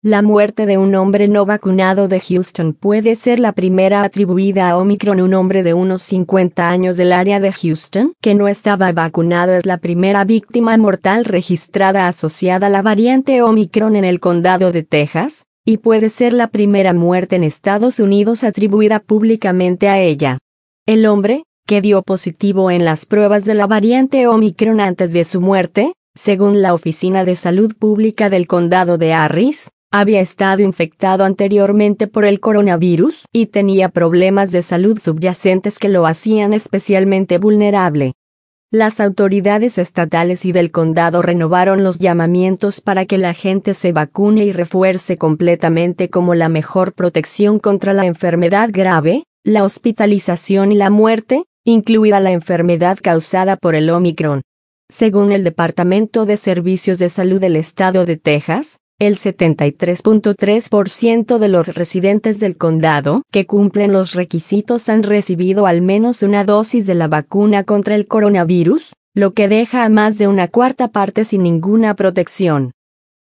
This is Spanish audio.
La muerte de un hombre no vacunado de Houston puede ser la primera atribuida a Omicron. Un hombre de unos 50 años del área de Houston que no estaba vacunado es la primera víctima mortal registrada asociada a la variante Omicron en el condado de Texas, y puede ser la primera muerte en Estados Unidos atribuida públicamente a ella. El hombre, que dio positivo en las pruebas de la variante Omicron antes de su muerte, según la Oficina de Salud Pública del condado de Harris, había estado infectado anteriormente por el coronavirus y tenía problemas de salud subyacentes que lo hacían especialmente vulnerable. Las autoridades estatales y del condado renovaron los llamamientos para que la gente se vacune y refuerce completamente como la mejor protección contra la enfermedad grave, la hospitalización y la muerte, incluida la enfermedad causada por el Omicron. Según el Departamento de Servicios de Salud del Estado de Texas, el 73.3% de los residentes del condado que cumplen los requisitos han recibido al menos una dosis de la vacuna contra el coronavirus, lo que deja a más de una cuarta parte sin ninguna protección.